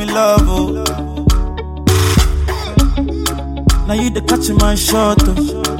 me love, oh. Now you the catch my shot, oh.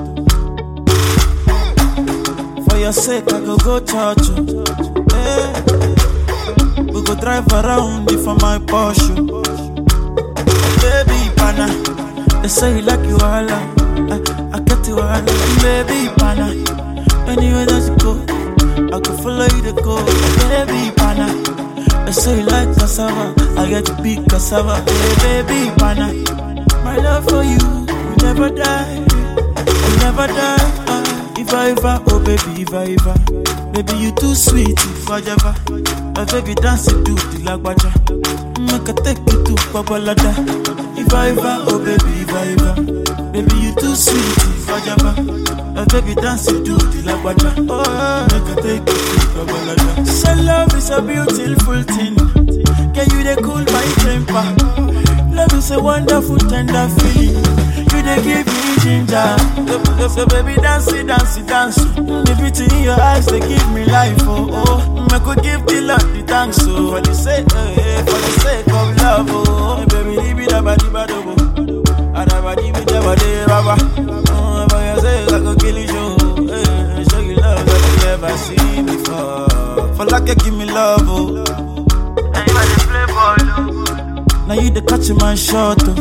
For your sake, I go church, oh. Hey. We go drive around if for my Porsche. Baby, pana, they say you like you all, I get you all, baby, pana. Anywhere that you go, I could follow you to go, baby, pana. They say you like cassava, I get to be cassava, hey, baby, pana. My love for you will never die, will never die. If I ever, oh baby, if I ever, baby you too sweet, if I ever, my baby dance it to the lagwaja, make I take you to Babalada. If I ever, oh baby, if I ever, baby you too sweet, if I ever, my baby dance it to the lagwaja, oh make I take you to Babalada. So love is a beautiful thing, can you they cool my temper? Love is a wonderful tender feeling. You they give me ginger. So baby dance it, dance it, dance it. The beauty in your eyes they give me life. Oh oh, I could give the Lord the thanks. Oh for the sake of love. Oh baby, leave it about the bad oh. And about the bad rubber. Oh for your sake I could kill you. Show you love that you never seen before. For like you give me love. Oh. And you the play ball. Now you the catch my shot, oh.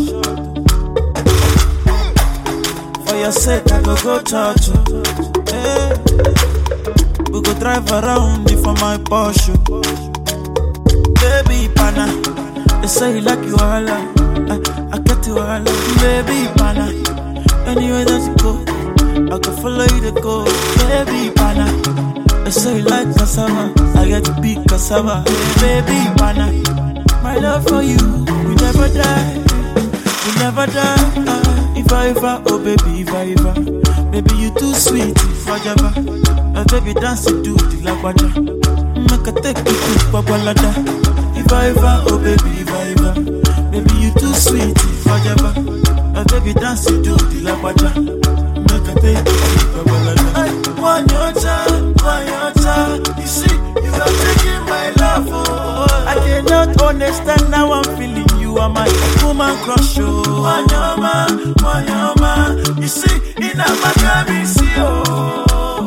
For your sake, I go church, oh. Hey. We go drive around for my Porsche. Baby, pana, they say you like you all, I get you all, baby, pana. Anywhere that you go, I can follow you to go, baby, pana. They say you like cassava, I get to be cassava, baby, pana. My love for you will never die, will never die. If I ever, oh baby, if I ever, baby you too sweet, if I ever, my baby dance it to the lagwaja, make I take you to Babalada. If I ever, oh baby, if I ever, baby you too sweet, if I ever, my baby dance it to the lagwaja, make I take you to Babalada. One your child, you see, you are taking my love, oh. I cannot understand how I'm feeling. You are my woman crush, oh. Wanyama, you see, in a Miami, see, oh.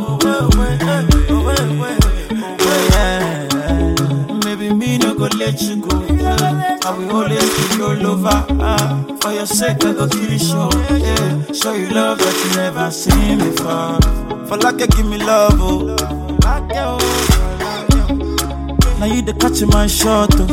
Maybe me no go let you go. I will always be your lover. For your sake, I go kill you, show. Yeah. Show you love that you never seen before. For like you give me love, oh. Now you the catch my shot, oh.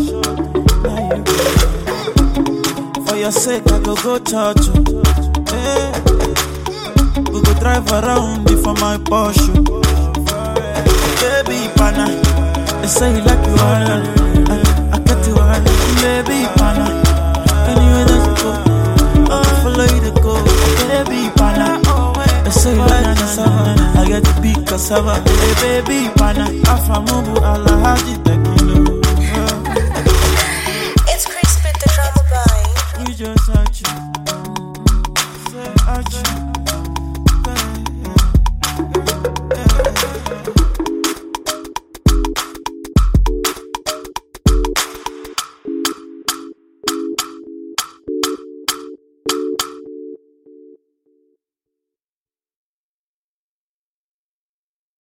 For your sake, I go church, oh. Hey. We go drive around for my Porsche. Baby, pana, they say you like you all, I get you all, baby, pana. Anywhere that you go, I follow you to go, baby, pana. They say you like cassava, I get to be cassava, hey, baby, pana. Afamubu alahaji tekilo. It's Chris with the drama boy. We just arch you.